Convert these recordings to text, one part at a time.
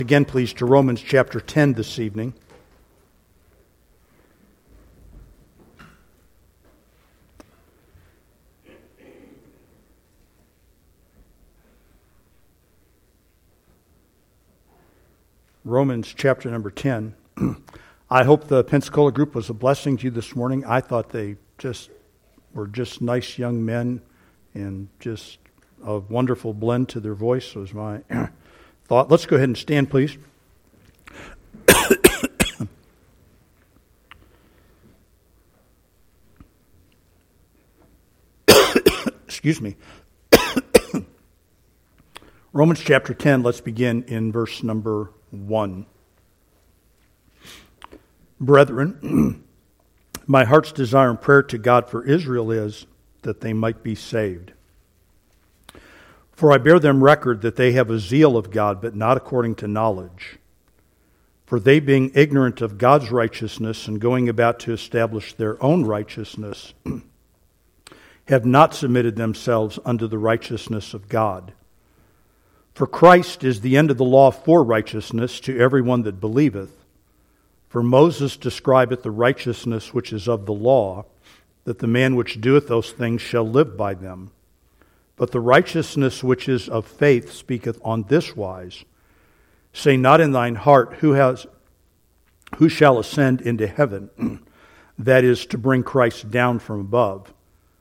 Again, please, to Romans chapter 10 this evening. Romans chapter number 10. I hope the Pensacola group was a blessing to you this morning. I thought they were just nice young men and just a wonderful blend to their voice was my thought. Let's go ahead and stand, please. Excuse me. Romans chapter 10, let's begin in verse number 1. Brethren, my heart's desire and prayer to God for Israel is that they might be saved. For I bear them record that they have a zeal of God, but not according to knowledge. For they, being ignorant of God's righteousness and going about to establish their own righteousness, have not submitted themselves unto the righteousness of God. For Christ is the end of the law for righteousness to every one that believeth. For Moses describeth the righteousness which is of the law, that the man which doeth those things shall live by them. But the righteousness which is of faith speaketh on this wise, say not in thine heart, who shall ascend into heaven, that is, to bring Christ down from above,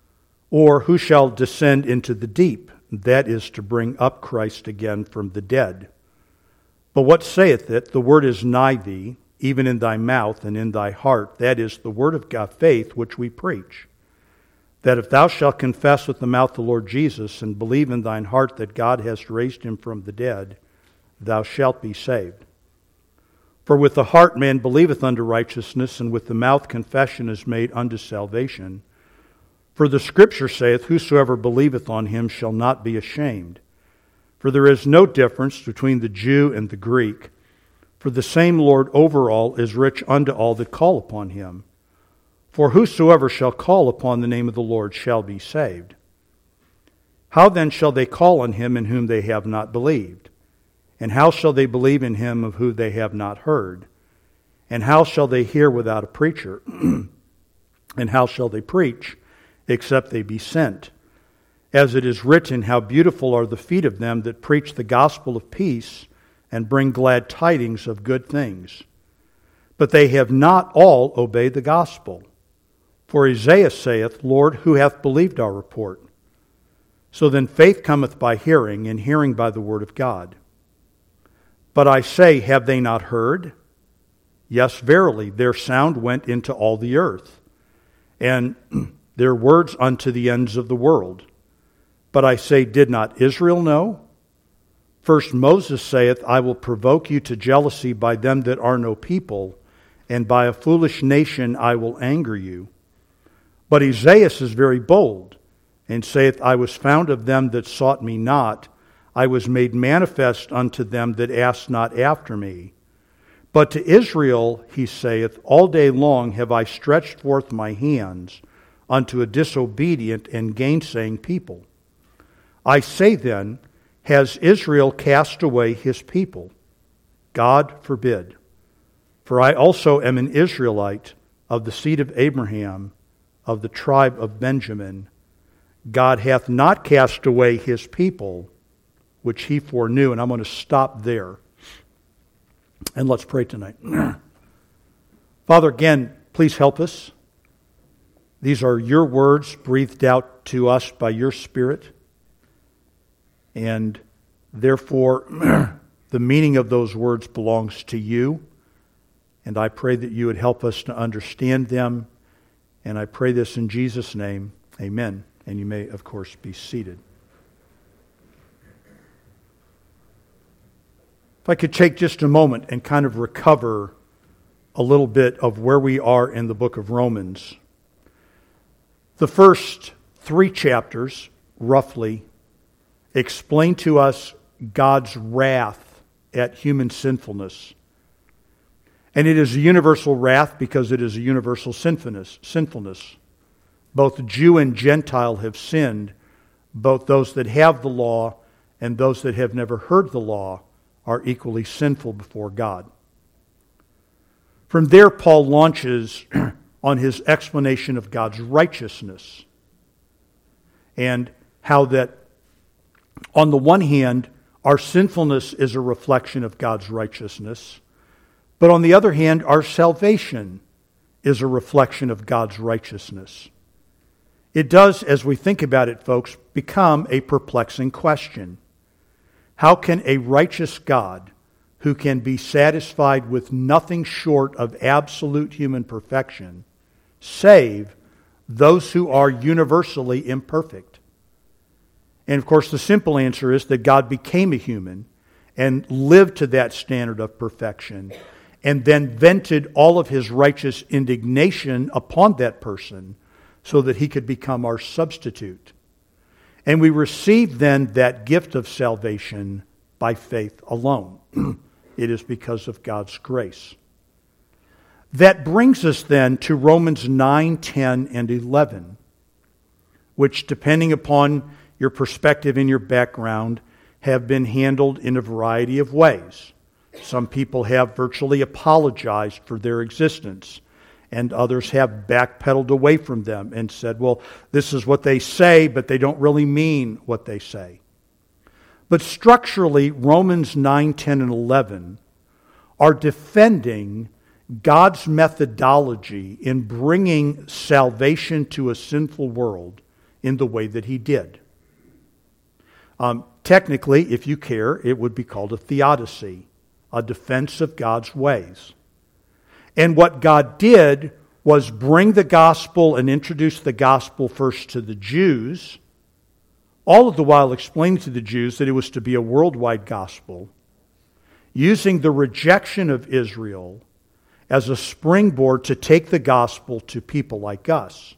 or who shall descend into the deep, that is, to bring up Christ again from the dead. But what saith it? The word is nigh thee, even in thy mouth and in thy heart, that is, the word of God, faith, which we preach. That if thou shalt confess with the mouth the Lord Jesus, and believe in thine heart that God hath raised him from the dead, thou shalt be saved. For with the heart man believeth unto righteousness, and with the mouth confession is made unto salvation. For the Scripture saith, whosoever believeth on him shall not be ashamed. For there is no difference between the Jew and the Greek. For the same Lord over all is rich unto all that call upon him. For whosoever shall call upon the name of the Lord shall be saved. How then shall they call on him in whom they have not believed? And how shall they believe in him of whom they have not heard? And how shall they hear without a preacher? And how shall they preach, except they be sent? As it is written, how beautiful are the feet of them that preach the gospel of peace, and bring glad tidings of good things. But they have not all obeyed the gospel. For Isaiah saith, Lord, who hath believed our report? So then faith cometh by hearing, and hearing by the word of God. But I say, have they not heard? Yes, verily, their sound went into all the earth, and their words unto the ends of the world. But I say, did not Israel know? First Moses saith, I will provoke you to jealousy by them that are no people, and by a foolish nation I will anger you. But Isaiah is very bold, and saith, I was found of them that sought me not. I was made manifest unto them that asked not after me. But to Israel, he saith, all day long have I stretched forth my hands unto a disobedient and gainsaying people. I say then, has Israel cast away his people? God forbid. For I also am an Israelite of the seed of Abraham, of the tribe of Benjamin. God hath not cast away his people, which he foreknew. And I'm going to stop there. And let's pray tonight. Father, again, please help us. These are your words breathed out to us by your Spirit. And therefore, the meaning of those words belongs to you. And I pray that you would help us to understand them. And I pray this in Jesus' name. Amen. And you may, of course, be seated. If I could take just a moment and kind of recover a little bit of where we are in the book of Romans. The first 3 chapters, roughly, explain to us God's wrath at human sinfulness. And it is a universal wrath because it is a universal sinfulness. Both Jew and Gentile have sinned. Both those that have the law and those that have never heard the law are equally sinful before God. From there, Paul launches on his explanation of God's righteousness and how that, on the one hand, our sinfulness is a reflection of God's righteousness, but on the other hand, our salvation is a reflection of God's righteousness. It does, as we think about it, folks, become a perplexing question. How can a righteous God, who can be satisfied with nothing short of absolute human perfection, save those who are universally imperfect? And of course, the simple answer is that God became a human and lived to that standard of perfection and then vented all of his righteous indignation upon that person so that he could become our substitute. And we receive then that gift of salvation by faith alone. It is because of God's grace. That brings us then to Romans 9, 10, and 11, which, depending upon your perspective and your background, have been handled in a variety of ways. Some people have virtually apologized for their existence, and others have backpedaled away from them and said, well, this is what they say, but they don't really mean what they say. But structurally, Romans 9, 10, and 11 are defending God's methodology in bringing salvation to a sinful world in the way that he did. Technically, if you care, it would be called a theodicy, a defense of God's ways. And what God did was bring the gospel and introduce the gospel first to the Jews, all of the while explaining to the Jews that it was to be a worldwide gospel, using the rejection of Israel as a springboard to take the gospel to people like us.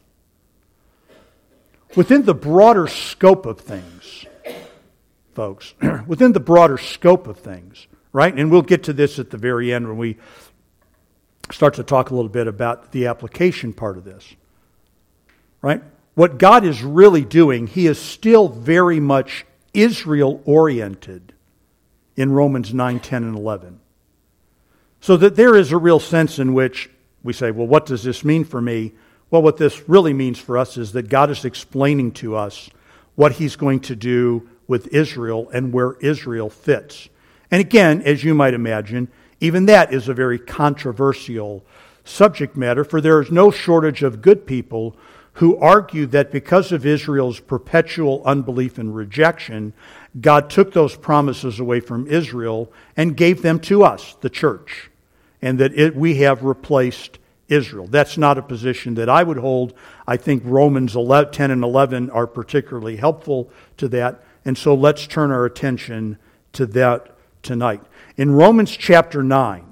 Within the broader scope of things, folks, within the broader scope of things, right? And we'll get to this at the very end when we start to talk a little bit about the application part of this, right? What God is really doing, he is still very much Israel-oriented in Romans 9, 10, and 11. So that there is a real sense in which we say, well, what does this mean for me? Well, what this really means for us is that God is explaining to us what he's going to do with Israel and where Israel fits. And again, as you might imagine, even that is a very controversial subject matter, for there is no shortage of good people who argue that because of Israel's perpetual unbelief and rejection, God took those promises away from Israel and gave them to us, the church, and that we have replaced Israel. That's not a position that I would hold. I think Romans 10 and 11 are particularly helpful to that, and so let's turn our attention to that tonight. In Romans chapter 9,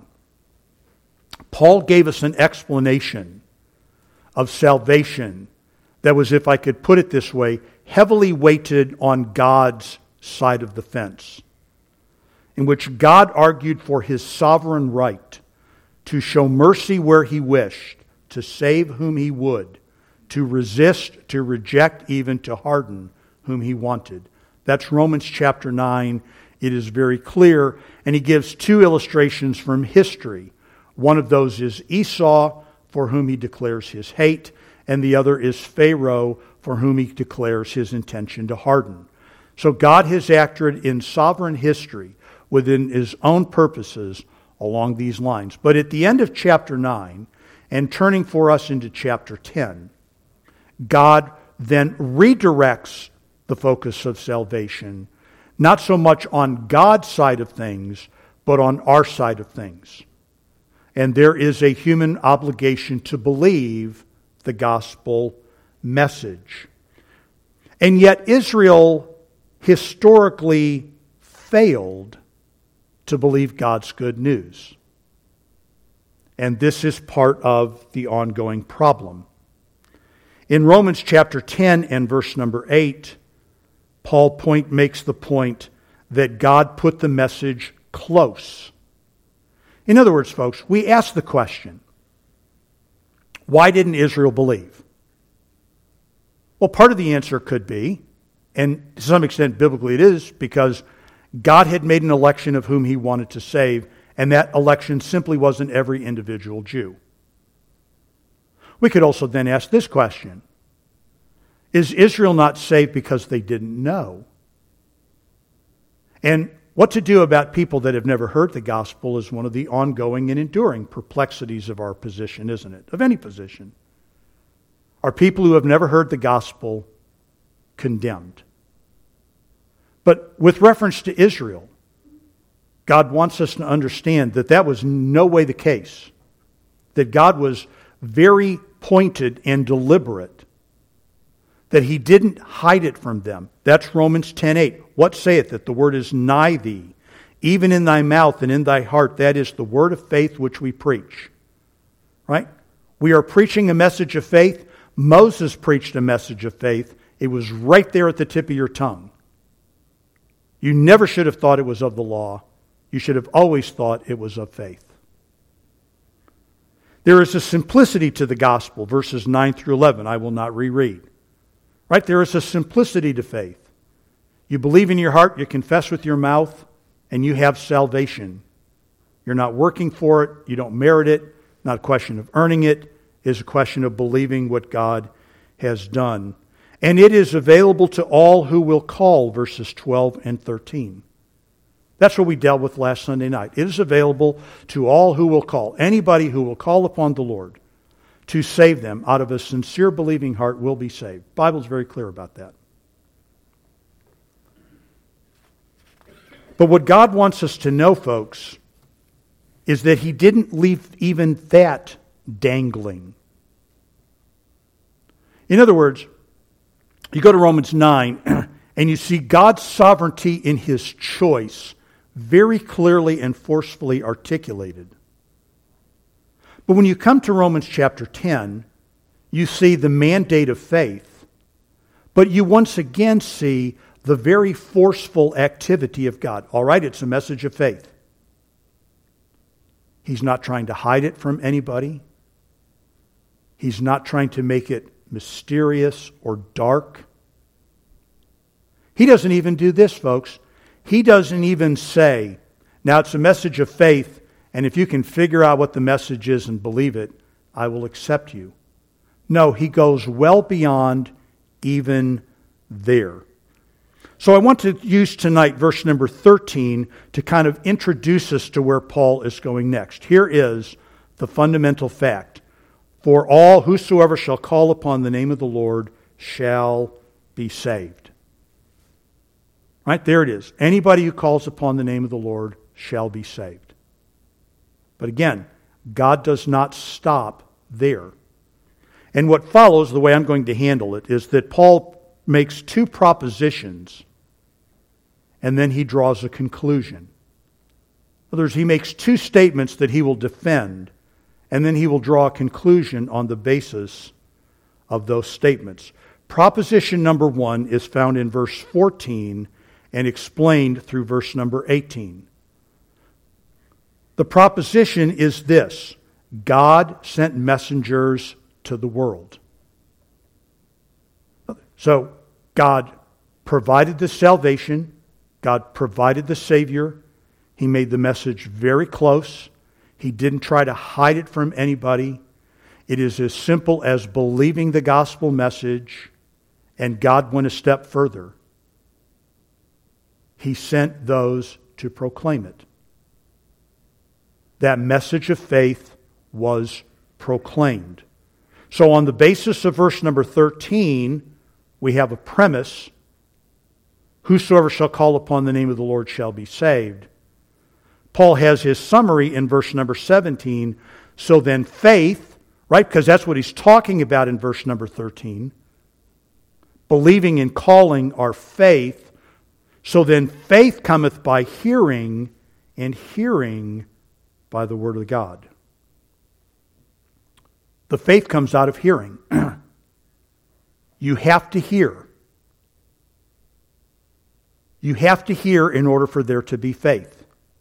Paul gave us an explanation of salvation that was, if I could put it this way, heavily weighted on God's side of the fence, in which God argued for his sovereign right to show mercy where he wished, to save whom he would, to resist, to reject, even to harden whom he wanted. That's Romans chapter 9. It is very clear, and he gives two illustrations from history. One of those is Esau, for whom he declares his hate, and the other is Pharaoh, for whom he declares his intention to harden. So God has acted in sovereign history within his own purposes along these lines. But at the end of chapter 9, and turning for us into chapter 10, God then redirects the focus of salvation, not so much on God's side of things, but on our side of things. And there is a human obligation to believe the gospel message. And yet Israel historically failed to believe God's good news. And this is part of the ongoing problem. In Romans chapter 10 and verse number 8, Paul makes the point that God put the message close. In other words, folks, we ask the question, why didn't Israel believe? Well, part of the answer could be, and to some extent biblically it is, because God had made an election of whom he wanted to save, and that election simply wasn't every individual Jew. We could also then ask this question. Is Israel not saved because they didn't know? And what to do about people that have never heard the gospel is one of the ongoing and enduring perplexities of our position, isn't it? Of any position. Are people who have never heard the gospel condemned? But with reference to Israel, God wants us to understand that that was no way the case. That God was very pointed and deliberate. That he didn't hide it from them. That's Romans 10:8. What saith that the word is nigh thee, even in thy mouth and in thy heart? That is the word of faith which we preach. Right? We are preaching a message of faith. Moses preached a message of faith. It was right there at the tip of your tongue. You never should have thought it was of the law. You should have always thought it was of faith. There is a simplicity to the gospel, verses 9 through 11. I will not reread. Right? There is a simplicity to faith. You believe in your heart, you confess with your mouth, and you have salvation. You're not working for it. You don't merit it. Not a question of earning it. It is a question of believing what God has done. And it is available to all who will call, verses 12 and 13. That's what we dealt with last Sunday night. It is available to all who will call. Anybody who will call upon the Lord to save them out of a sincere believing heart will be saved. The Bible is very clear about that. But what God wants us to know, folks, is that he didn't leave even that dangling. In other words, you go to Romans 9 and you see God's sovereignty in his choice very clearly and forcefully articulated. But when you come to Romans chapter 10, you see the mandate of faith, but you once again see the very forceful activity of God. All right, it's a message of faith. He's not trying to hide it from anybody. He's not trying to make it mysterious or dark. He doesn't even do this, folks. He doesn't even say, now it's a message of faith, and if you can figure out what the message is and believe it, I will accept you. No, he goes well beyond even there. So I want to use tonight verse number 13 to kind of introduce us to where Paul is going next. Here is the fundamental fact. For all whosoever shall call upon the name of the Lord shall be saved. Right, there it is. Anybody who calls upon the name of the Lord shall be saved. But again, God does not stop there. And what follows, the way I'm going to handle it, is that Paul makes two propositions and then he draws a conclusion. In other words, he makes two statements that he will defend, and then he will draw a conclusion on the basis of those statements. Proposition number 1 is found in verse 14 and explained through verse number 18. The proposition is this: God sent messengers to the world. So God provided the salvation. God provided the Savior. He made the message very close. He didn't try to hide it from anybody. It is as simple as believing the gospel message, and God went a step further. He sent those to proclaim it. That message of faith was proclaimed. So on the basis of verse number 13, we have a premise: whosoever shall call upon the name of the Lord shall be saved. Paul has his summary in verse number 17. So then faith, right, because that's what he's talking about in verse number 13. Believing and calling are faith. So then faith cometh by hearing, and hearing by the word of God. The faith comes out of hearing. You have to hear. You have to hear in order for there to be faith.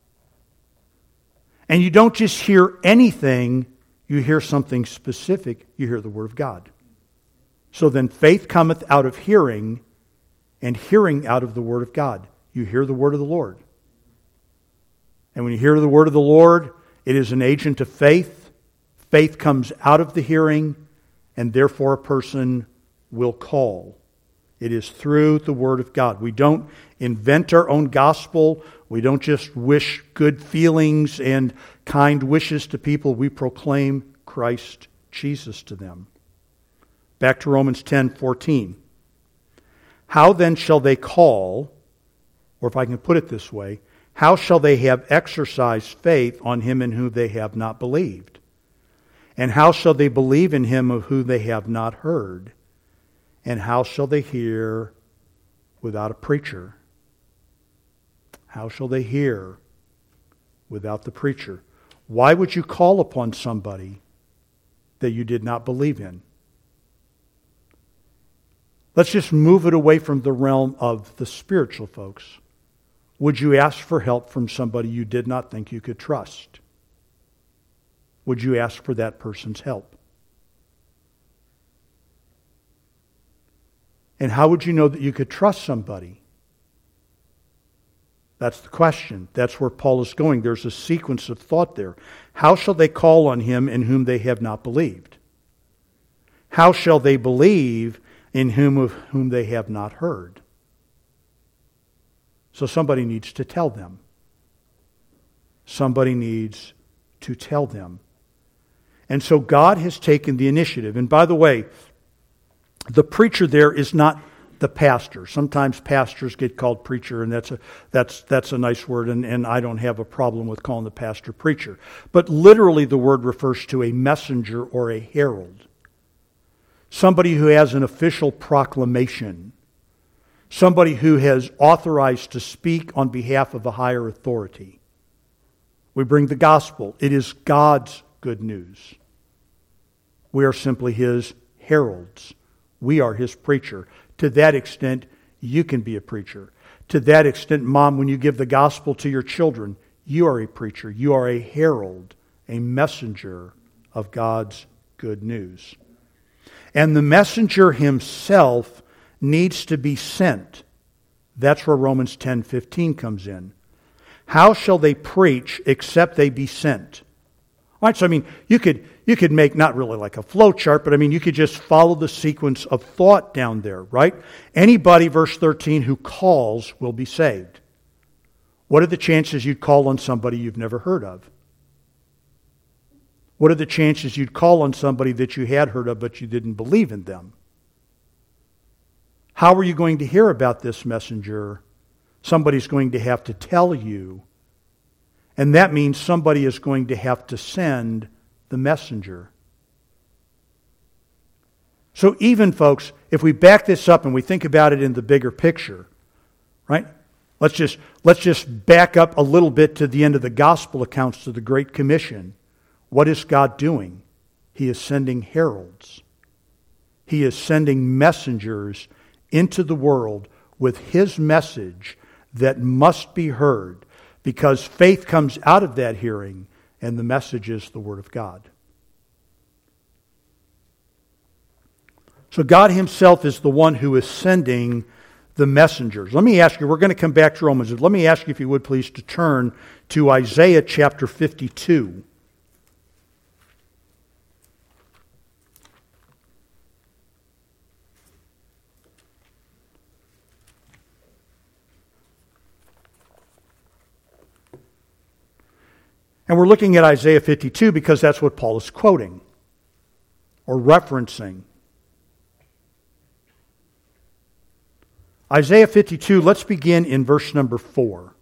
And you don't just hear anything, you hear something specific, you hear the word of God. So then faith cometh out of hearing, and hearing out of the word of God. You hear the word of the Lord. And when you hear the word of the Lord, it is an agent of faith. Faith comes out of the hearing, and therefore a person will call. It is through the Word of God. We don't invent our own gospel. We don't just wish good feelings and kind wishes to people. We proclaim Christ Jesus to them. Back to Romans 10:14. How then shall they call, or if I can put it this way, how shall they have exercised faith on him in whom they have not believed? And how shall they believe in him of whom they have not heard? And how shall they hear without a preacher? How shall they hear without the preacher? Why would you call upon somebody that you did not believe in? Let's just move it away from the realm of the spiritual, folks. Would you ask for help from somebody you did not think you could trust? Would you ask for that person's help? And how would you know that you could trust somebody? That's the question. That's where Paul is going. There's a sequence of thought there. How shall they call on him in whom they have not believed? How shall they believe in whom they have not heard? So somebody needs to tell them. Somebody needs to tell them. And so God has taken the initiative. And by the way, the preacher there is not the pastor. Sometimes pastors get called preacher, and that's a nice word, and I don't have a problem with calling the pastor preacher. But literally the word refers to a messenger or a herald. Somebody who has an official proclamation. Somebody who has authorized to speak on behalf of a higher authority. We bring the gospel. It is God's good news. We are simply His heralds. We are His preacher. To that extent, you can be a preacher. To that extent, Mom, when you give the gospel to your children, you are a preacher. You are a herald, a messenger of God's good news. And the messenger himself needs to be sent. That's where Romans 10:15 comes in. How shall they preach except they be sent? All right, so I mean, you could make not really like a flow chart, but I mean, you could just follow the sequence of thought down there, right? Anybody, verse 13, who calls will be saved. What are the chances you'd call on somebody you've never heard of? What are the chances you'd call on somebody that you had heard of but you didn't believe in them? How are you going to hear about this messenger? Somebody's going to have to tell you. And that means somebody is going to have to send the messenger. So even, folks, if we back this up and we think about it in the bigger picture, right? Let's just back up a little bit to the end of the gospel accounts to the Great Commission. What is God doing? He is sending heralds. He is sending messengers into the world with His message that must be heard, because faith comes out of that hearing, and the message is the Word of God. So God Himself is the one who is sending the messengers. Let me ask you, we're going to come back to Romans. Let me ask you, if you would please, to turn to Isaiah chapter 52. And we're looking at Isaiah 52 because that's what Paul is quoting or referencing. Isaiah 52, let's begin in verse number 4.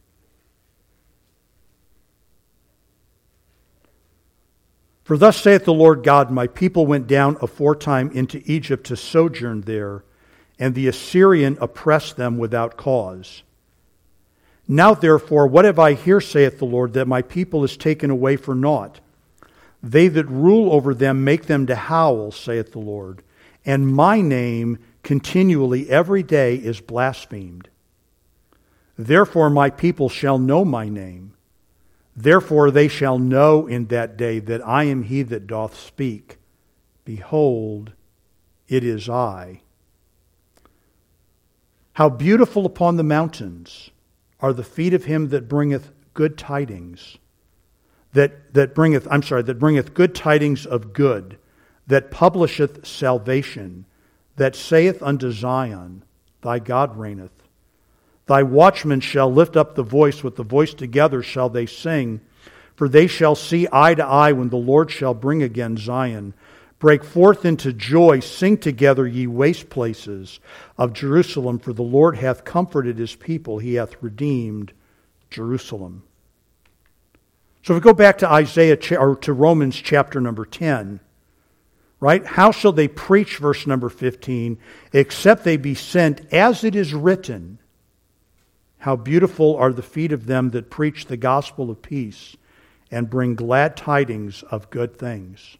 For thus saith the Lord God, my people went down aforetime into Egypt to sojourn there, and the Assyrian oppressed them without cause. Now therefore, what have I here, saith the Lord, that my people is taken away for naught? They that rule over them make them to howl, saith the Lord, and my name continually every day is blasphemed. Therefore my people shall know my name. Therefore they shall know in that day that I am He that doth speak. Behold, it is I. How beautiful upon the mountains are the feet of him that bringeth good tidings, that bringeth good tidings of good, that publisheth salvation, that saith unto Zion, thy God reigneth. Thy watchmen shall lift up the voice, with the voice together shall they sing, for they shall see eye to eye when the Lord shall bring again Zion. Break forth into joy, sing together, ye waste places of Jerusalem, for the Lord hath comforted his people, he hath redeemed Jerusalem. So if we go back to to Romans chapter number 10, right? How shall they preach, verse number 15, except they be sent, as it is written, how beautiful are the feet of them that preach the gospel of peace and bring glad tidings of good things.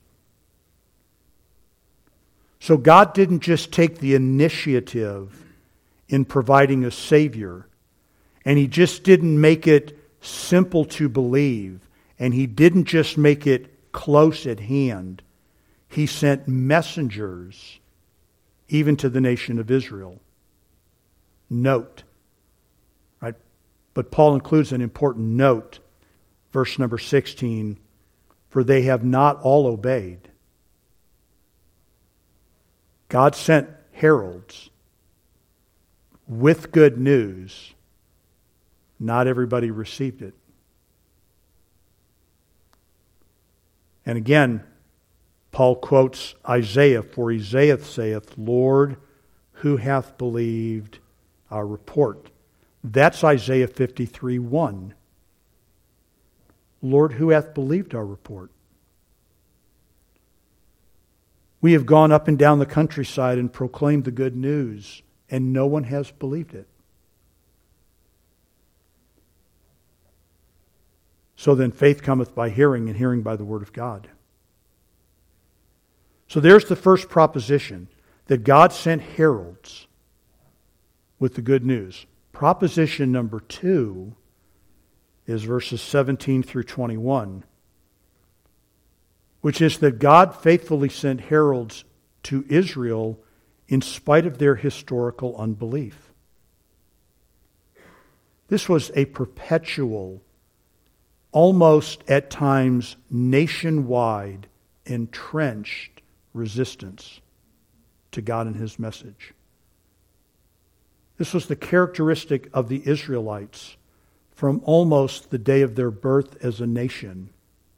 So God didn't just take the initiative in providing a Savior, and He just didn't make it simple to believe, and He didn't just make it close at hand. He sent messengers even to the nation of Israel. Note, right? But Paul includes an important note, verse number 16, for they have not all obeyed. God sent heralds with good news. Not everybody received it. And again, Paul quotes Isaiah, for Isaiah saith, Lord, who hath believed our report? That's Isaiah 53:1. Lord, who hath believed our report? We have gone up and down the countryside and proclaimed the good news, and no one has believed it. So then faith cometh by hearing, and hearing by the word of God. So there's the first proposition, that God sent heralds with the good news. Proposition number 2 is verses 17 through 21. Which is that God faithfully sent heralds to Israel in spite of their historical unbelief. This was a perpetual, almost at times nationwide, entrenched resistance to God and His message. This was the characteristic of the Israelites from almost the day of their birth as a nation.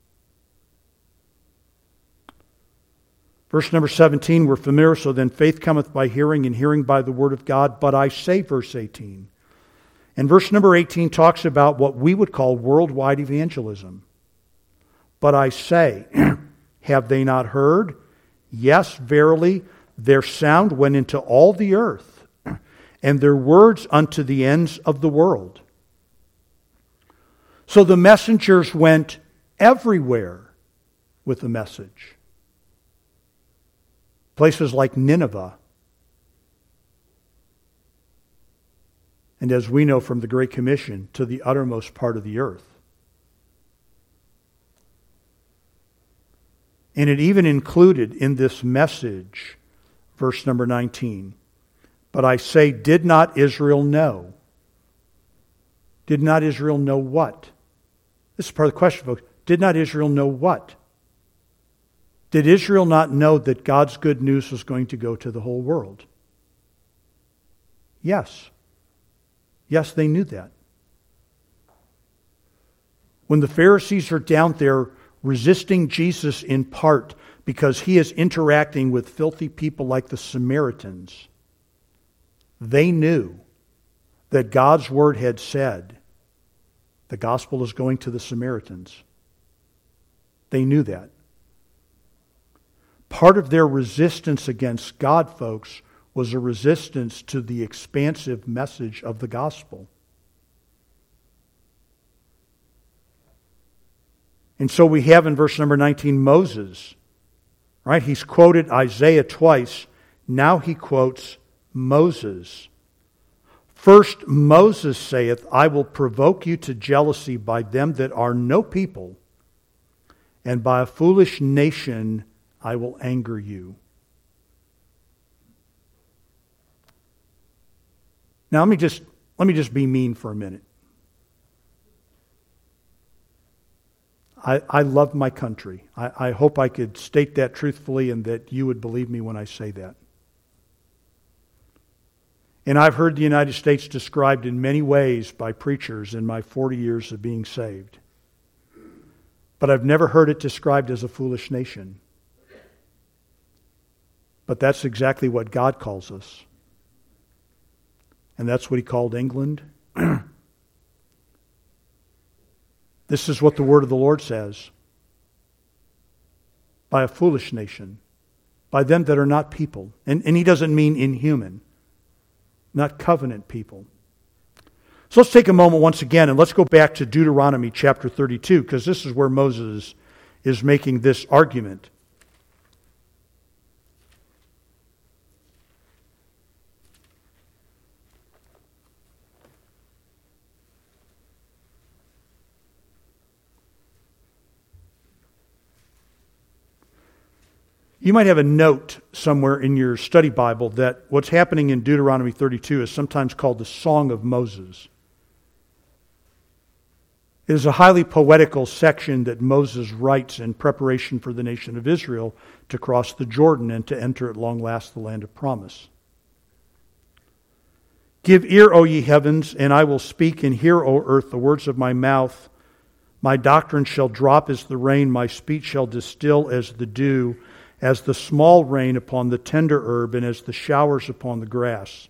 Verse number 17, we're familiar, so then faith cometh by hearing, and hearing by the word of God. But I say, verse 18. And verse number 18 talks about what we would call worldwide evangelism. But I say, have they not heard? Yes, verily, their sound went into all the earth, and their words unto the ends of the world. So the messengers went everywhere with the message. Places like Nineveh. And as we know from the Great Commission, to the uttermost part of the earth. And it even included in this message, verse number 19, but I say, did not Israel know? Did not Israel know what? This is part of the question, folks. Did not Israel know what? Did Israel not know that God's good news was going to go to the whole world? Yes. Yes, they knew that. When the Pharisees are down there resisting Jesus in part because He is interacting with filthy people like the Samaritans, they knew that God's word had said, the gospel is going to the Samaritans. They knew that. Part of their resistance against God, folks, was a resistance to the expansive message of the gospel. And so we have in verse number 19 Moses, right? He's quoted Isaiah twice. Now he quotes Moses. First, Moses saith, I will provoke you to jealousy by them that are no people, and by a foolish nation I will anger you. Now let me just be mean for a minute. I love my country. I hope I could state that truthfully and that you would believe me when I say that. And I've heard the United States described in many ways by preachers in my 40 years of being saved. But I've never heard it described as a foolish nation. But that's exactly what God calls us. And that's what He called England. This is what the word of the Lord says. By a foolish nation. By them that are not people. And He doesn't mean inhuman. Not covenant people. So let's take a moment once again and let's go back to Deuteronomy chapter 32, because this is where Moses is making this argument. You might have a note somewhere in your study Bible that what's happening in Deuteronomy 32 is sometimes called the Song of Moses. It is a highly poetical section that Moses writes in preparation for the nation of Israel to cross the Jordan and to enter at long last the land of promise. Give ear, O ye heavens, and I will speak, and hear, O earth, the words of my mouth. My doctrine shall drop as the rain, my speech shall distill as the dew, as the small rain upon the tender herb, and as the showers upon the grass.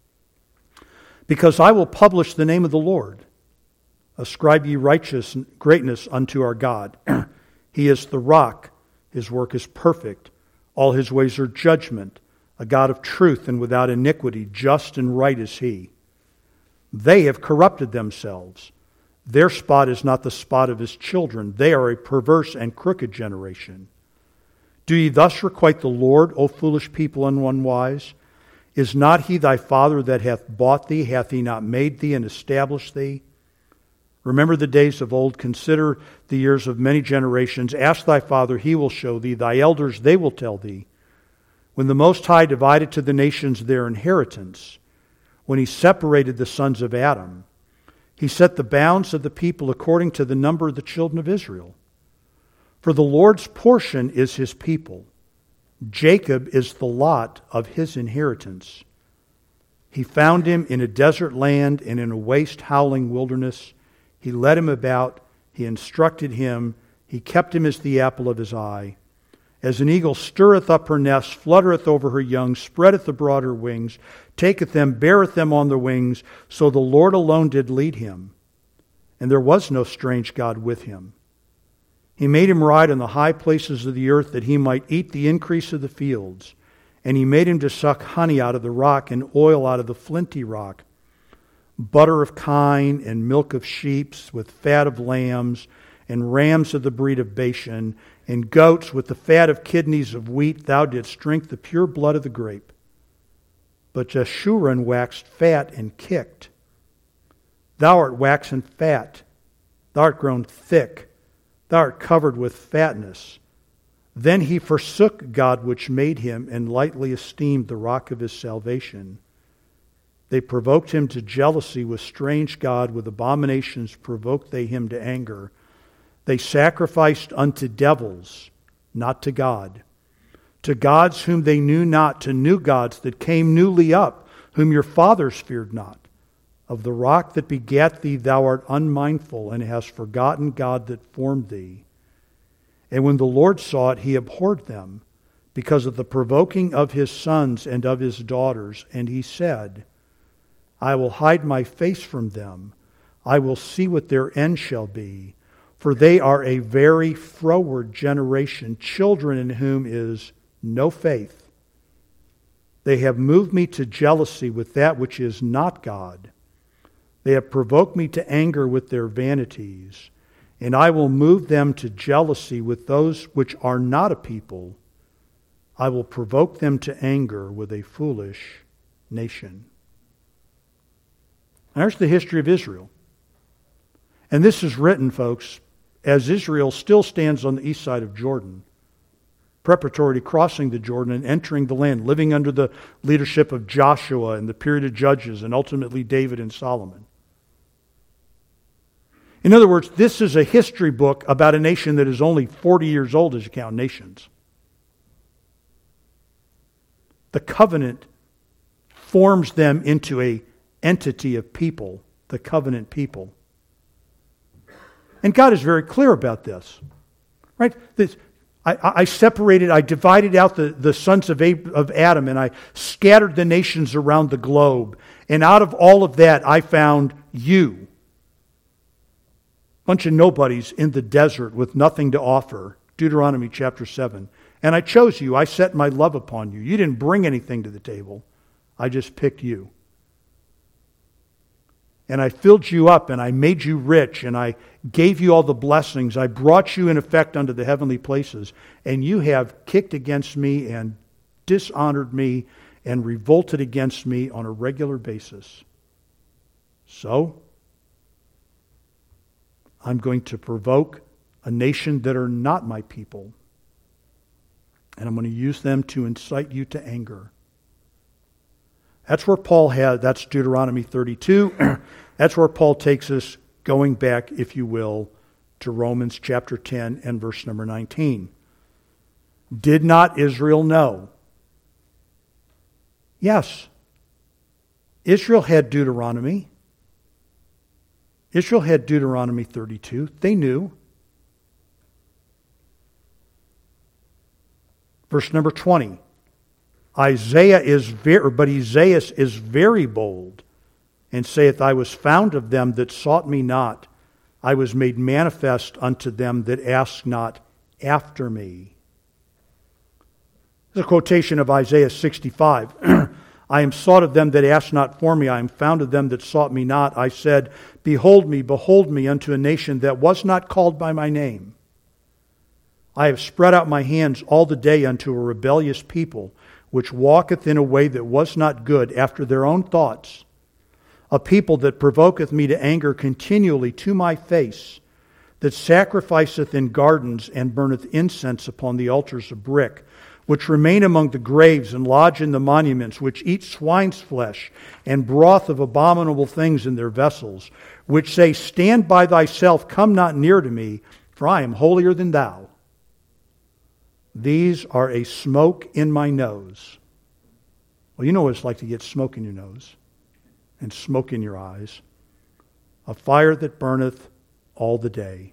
Because I will publish the name of the Lord. Ascribe ye righteous greatness unto our God. He is the rock. His work is perfect. All His ways are judgment. A God of truth and without iniquity. Just and right is He. They have corrupted themselves. Their spot is not the spot of His children. They are a perverse and crooked generation. Do ye thus requite the Lord, O foolish people and unwise? Is not He thy Father that hath bought thee? Hath He not made thee and established thee? Remember the days of old. Consider the years of many generations. Ask thy father, he will show thee. Thy elders, they will tell thee. When the Most High divided to the nations their inheritance, when He separated the sons of Adam, He set the bounds of the people according to the number of the children of Israel. For the Lord's portion is His people. Jacob is the lot of His inheritance. He found him in a desert land and in a waste howling wilderness. He led him about. He instructed him. He kept him as the apple of His eye. As an eagle stirreth up her nest, fluttereth over her young, spreadeth abroad her wings, taketh them, beareth them on the wings, so the Lord alone did lead him. And there was no strange God with him. He made him ride on the high places of the earth, that he might eat the increase of the fields. And He made him to suck honey out of the rock, and oil out of the flinty rock, butter of kine, and milk of sheep, with fat of lambs, and rams of the breed of Bashan, and goats with the fat of kidneys of wheat. Thou didst drink the pure blood of the grape. But Jeshurun waxed fat and kicked. Thou art waxen fat. Thou art grown thick. Thou art covered with fatness. Then he forsook God which made him, and lightly esteemed the rock of his salvation. They provoked him to jealousy with strange God. With abominations provoked they him to anger. They sacrificed unto devils, not to God. To gods whom they knew not, to new gods that came newly up, whom your fathers feared not. Of the rock that begat thee thou art unmindful, and hast forgotten God that formed thee. And when the Lord saw it, He abhorred them, because of the provoking of His sons and of His daughters. And He said, I will hide my face from them. I will see what their end shall be. For they are a very froward generation, children in whom is no faith. They have moved me to jealousy with that which is not God. They have provoked me to anger with their vanities. And I will move them to jealousy with those which are not a people. I will provoke them to anger with a foolish nation. There's the history of Israel. And this is written, folks, as Israel still stands on the east side of Jordan. preparatory to crossing the Jordan and entering the land, living under the leadership of Joshua and the period of Judges, and ultimately David and Solomon. In other words, this is a history book about a nation that is only 40 years old as you count nations. The covenant forms them into an entity of people, the covenant people. And God is very clear about this. Right? I divided out the sons of Adam, and I scattered the nations around the globe. And out of all of that, I found you. Bunch of nobodies in the desert with nothing to offer. Deuteronomy chapter 7. And I chose you. I set my love upon you. You didn't bring anything to the table. I just picked you. And I filled you up, and I made you rich, and I gave you all the blessings. I brought you in effect unto the heavenly places. And you have kicked against me and dishonored me and revolted against me on a regular basis. So, I'm going to provoke a nation that are not my people. And I'm going to use them to incite you to anger. That's where Paul had, that's Deuteronomy 32. That's where Paul takes us going back, if you will, to Romans chapter 10 and verse number 19. Did not Israel know? Yes. Israel had Deuteronomy. Israel had Deuteronomy 32. They knew. Verse number 20. Isaiah is very bold, and saith, I was found of them that sought me not. I was made manifest unto them that asked not after me. This is a quotation of Isaiah 65. I am sought of them that asked not for me. I am found of them that sought me not. I said, behold me unto a nation that was not called by my name. I have spread out my hands all the day unto a rebellious people, which walketh in a way that was not good, after their own thoughts. A people that provoketh me to anger continually to my face, that sacrificeth in gardens and burneth incense upon the altars of brick, which remain among the graves and lodge in the monuments, which eat swine's flesh and broth of abominable things in their vessels, which say, stand by thyself, come not near to me, for I am holier than thou. These are a smoke in my nose. Well, you know what it's like to get smoke in your nose and smoke in your eyes. A fire that burneth all the day.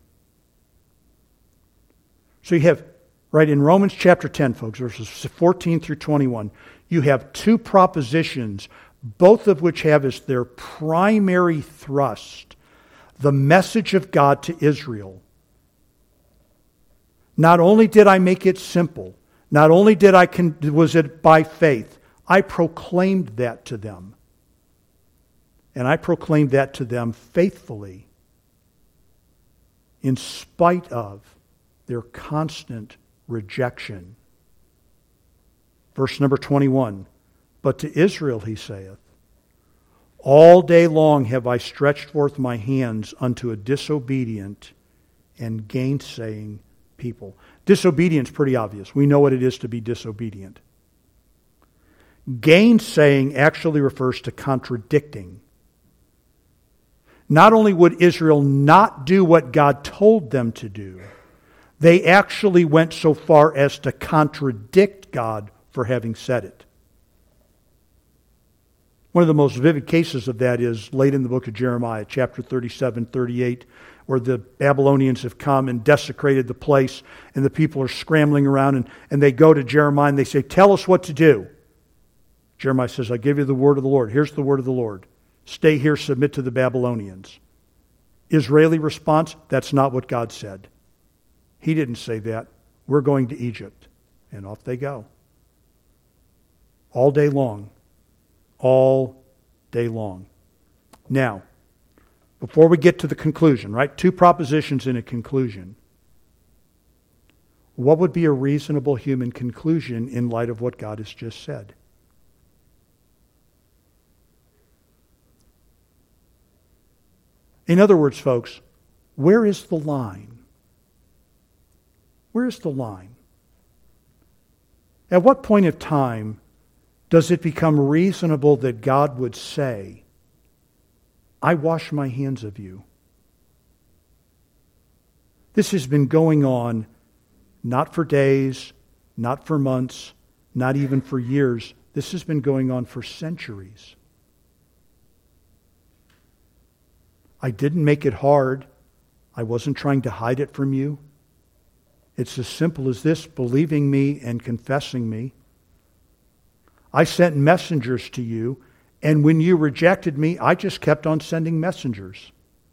So you have, right, in Romans chapter 10, folks, verses 14 through 21, you have two propositions, both of which have as their primary thrust the message of God to Israel. Not only did I make it simple, not only was it by faith, I proclaimed that to them. And I proclaimed that to them faithfully, in spite of their constant rejection. Verse number 21, but to Israel he saith, all day long have I stretched forth my hands unto a disobedient and gainsaying people. Disobedience is pretty obvious. We know what it is to be disobedient. Gainsaying actually refers to contradicting. Not only would Israel not do what God told them to do, they actually went so far as to contradict God for having said it. One of the most vivid cases of that is late in the book of Jeremiah, chapter 37, 38, where the Babylonians have come and desecrated the place, and the people are scrambling around, and they go to Jeremiah and they say, tell us what to do. Jeremiah says, I give you the word of the Lord. Here's the word of the Lord. Stay here, submit to the Babylonians. Israeli response, that's not what God said. He didn't say that. We're going to Egypt. And off they go. All day long. All day long. Now, before we get to the conclusion, right? Two propositions in a conclusion. What would be a reasonable human conclusion in light of what God has just said? In other words, folks, where is the line? Where is the line? At what point of time does it become reasonable that God would say, I wash my hands of you? This has been going on not for days, not for months, not even for years. This has been going on for centuries. I didn't make it hard. I wasn't trying to hide it from you. It's as simple as this, believing me and confessing me. I sent messengers to you, and when you rejected me, I just kept on sending messengers.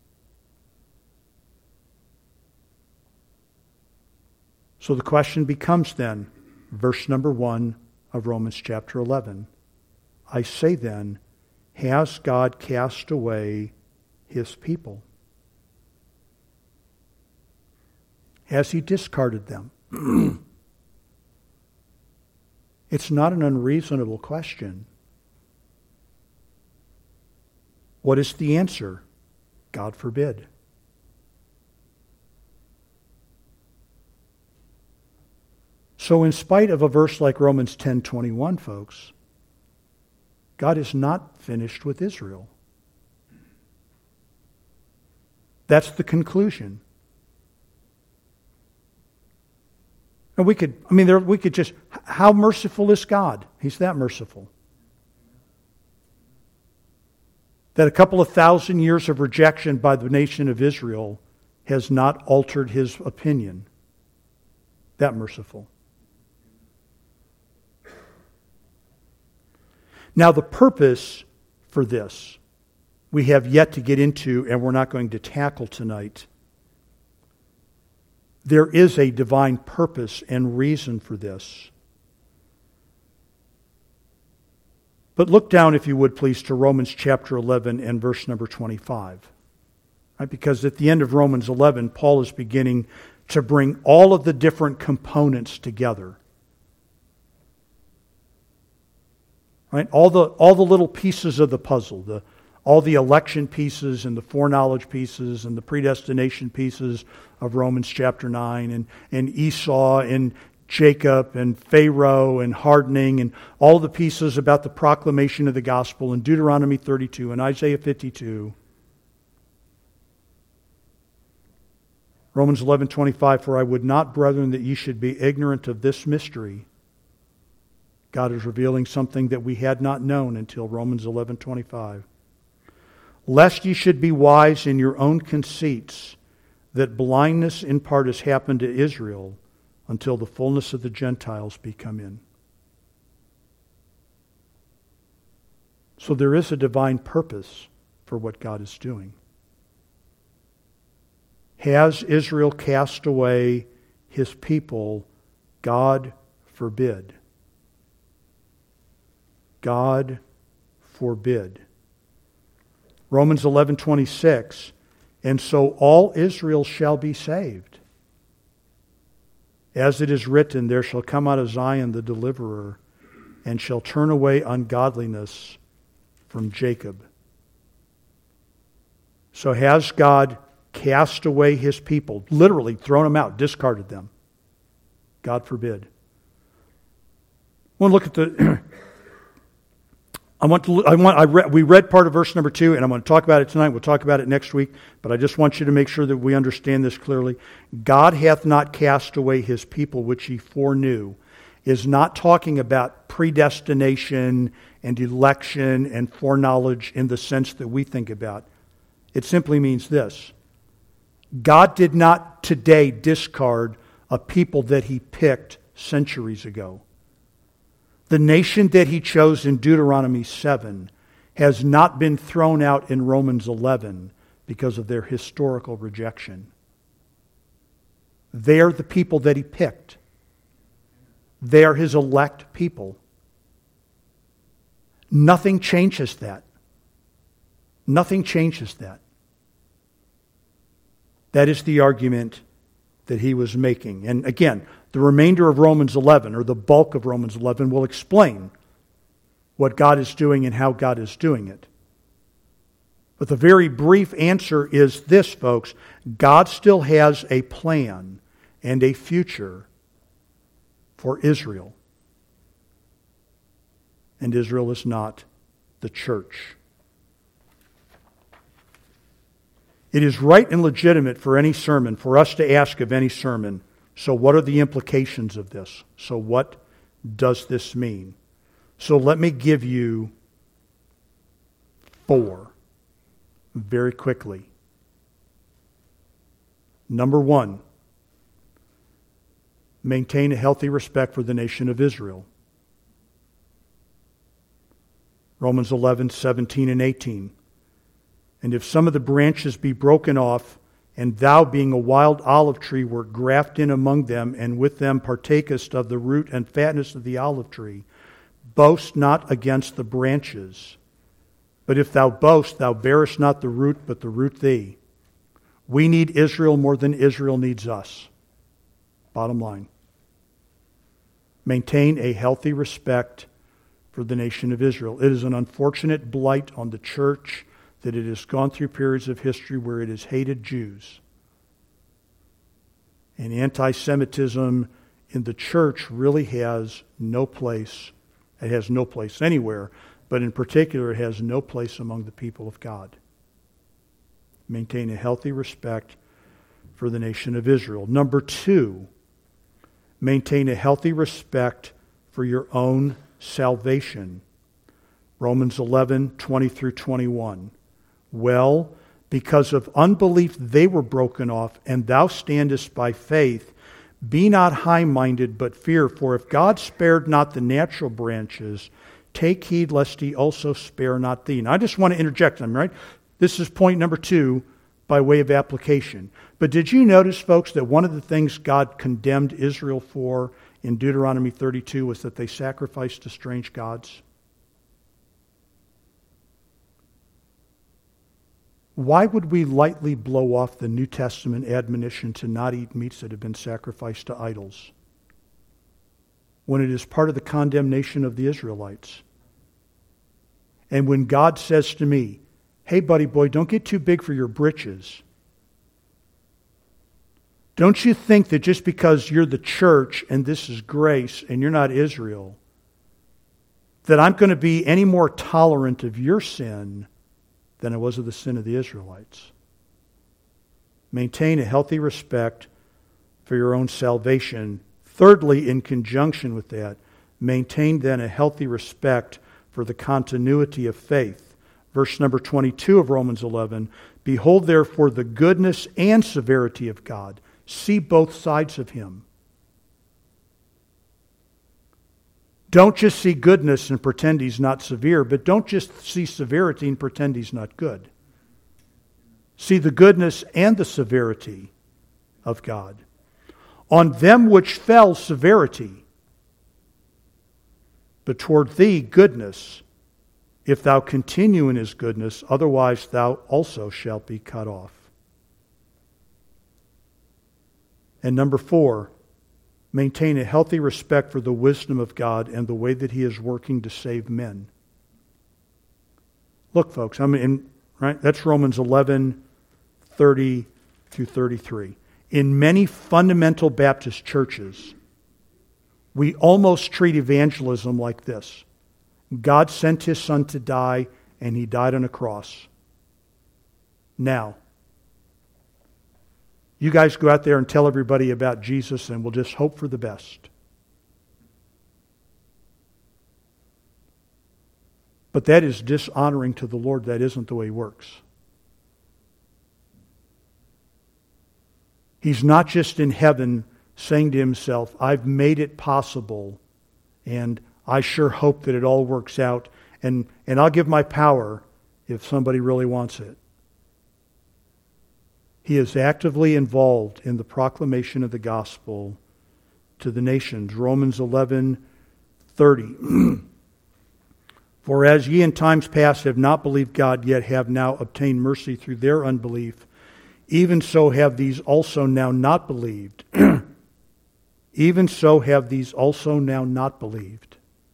So the question becomes then, verse number 1 of Romans chapter 11. I say then, has God cast away his people? Has he discarded them? It's not an unreasonable question. What is the answer? God forbid. So in spite of a verse like Romans 10:21, folks, God is not finished with Israel. That's the conclusion. And we could just, how merciful is God? He's that merciful. That a couple of thousand years of rejection by the nation of Israel has not altered his opinion. That merciful. Now the purpose for this, we have yet to get into, and we're not going to tackle tonight. There is a divine purpose and reason for this. But look down, if you would please, to Romans chapter 11 and verse number 25. Right? Because at the end of Romans 11, Paul is beginning to bring all of the different components together. Right? All the little pieces of the puzzle, all the election pieces and the foreknowledge pieces and the predestination pieces of Romans chapter 9 and Esau and Jacob and Pharaoh and hardening and all the pieces about the proclamation of the gospel in Deuteronomy 32 and Isaiah 52. Romans 11:25, for I would not, brethren, that ye should be ignorant of this mystery. God is revealing something that we had not known until Romans 11:25. Lest ye should be wise in your own conceits, that blindness in part has happened to Israel until the fullness of the Gentiles be come in. So there is a divine purpose for what God is doing. Has Israel cast away his people? God forbid. God forbid. Romans 11:26, and so all Israel shall be saved. As it is written, there shall come out of Zion the deliverer, and shall turn away ungodliness from Jacob. So has God cast away his people, literally thrown them out, discarded them? God forbid. I want to look at the... we read part of verse number 2, and I'm going to talk about it tonight. We'll talk about it next week, but I just want you to make sure that we understand this clearly. God hath not cast away his people which he foreknew is not talking about predestination and election and foreknowledge in the sense that we think about. It simply means this. God did not today discard a people that he picked centuries ago. The nation that he chose in Deuteronomy 7 has not been thrown out in Romans 11 because of their historical rejection. They're the people that he picked. They're his elect people. Nothing changes that. Nothing changes that. That is the argument that he was making. And again, the remainder of Romans 11, or the bulk of Romans 11, will explain what God is doing and how God is doing it. But the very brief answer is this, folks. God still has a plan and a future for Israel. and Israel is not the church. It is right and legitimate for any sermon, for us to ask of any sermon, so what are the implications of this? So what does this mean? So let me give you 4 very quickly. Number 1, maintain a healthy respect for the nation of Israel. Romans 11:17 and 18. And if some of the branches be broken off, and thou, being a wild olive tree, wert grafted in among them, and with them partakest of the root and fatness of the olive tree, boast not against the branches. But if thou boast, thou bearest not the root, but the root thee. We need Israel more than Israel needs us. Bottom line. Maintain a healthy respect for the nation of Israel. It is an unfortunate blight on the church that it has gone through periods of history where it has hated Jews. And anti-Semitism in the church really has no place. It has no place anywhere, but in particular it has no place among the people of God. Maintain a healthy respect for the nation of Israel. Number 2, maintain a healthy respect for your own salvation. Romans 11:20 through 21. Well, because of unbelief they were broken off, and thou standest by faith. Be not high-minded, but fear. For if God spared not the natural branches, take heed lest he also spare not thee. Now, I just want to interject them, right? This is point number 2 by way of application. But did you notice, folks, that one of the things God condemned Israel for in Deuteronomy 32 was that they sacrificed to strange gods? Why would we lightly blow off the New Testament admonition to not eat meats that have been sacrificed to idols when it is part of the condemnation of the Israelites? And when God says to me, hey, buddy boy, don't get too big for your britches. Don't you think that just because you're the church and this is grace and you're not Israel, that I'm going to be any more tolerant of your sin than I was of the sin of the Israelites? Maintain a healthy respect for your own salvation. Thirdly, in conjunction with that, maintain then a healthy respect for the continuity of faith. Verse number 22 of Romans 11, behold therefore the goodness and severity of God. See both sides of him. Don't just see goodness and pretend he's not severe, but don't just see severity and pretend he's not good. See the goodness and the severity of God. On them which fell severity, but toward thee goodness, if thou continue in his goodness, otherwise thou also shalt be cut off. And number 4, maintain a healthy respect for the wisdom of God and the way that he is working to save men. Look, folks, right? That's Romans 11:30 through 33. In many fundamental Baptist churches, we almost treat evangelism like this. God sent his son to die, and he died on a cross. Now, you guys go out there and tell everybody about Jesus, and we'll just hope for the best. But that is dishonoring to the Lord. That isn't the way he works. He's not just in heaven saying to himself, I've made it possible, and I sure hope that it all works out, and I'll give my power if somebody really wants it. He is actively involved in the proclamation of the gospel to the nations. Romans 11:30. For as ye in times past have not believed God, yet have now obtained mercy through their unbelief, even so have these also now not believed. Even so have these also now not believed.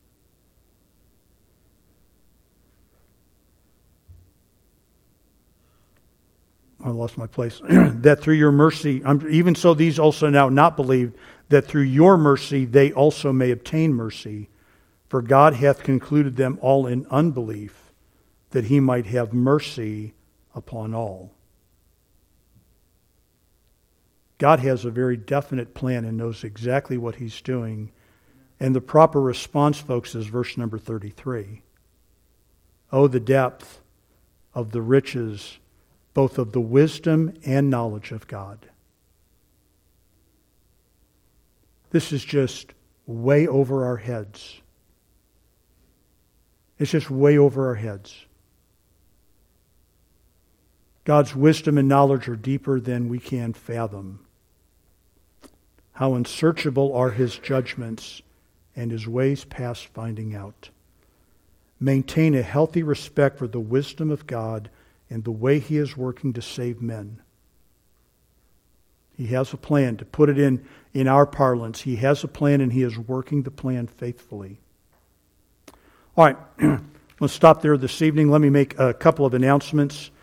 I lost my place. That through your mercy, even so these also now not believed, that through your mercy they also may obtain mercy, For God hath concluded them all in unbelief, that he might have mercy upon all. God has a very definite plan and knows exactly what he's doing. And the proper response, folks, is verse number 33. Oh, the depth of the riches, both of the wisdom and knowledge of God. This is just way over our heads. It's just way over our heads. God's wisdom and knowledge are deeper than we can fathom. How unsearchable are his judgments and his ways past finding out. Maintain a healthy respect for the wisdom of God and the way he is working to save men. He has a plan. To put it in our parlance, he has a plan and he is working the plan faithfully. All right, let's stop there this evening. Let me make a couple of announcements.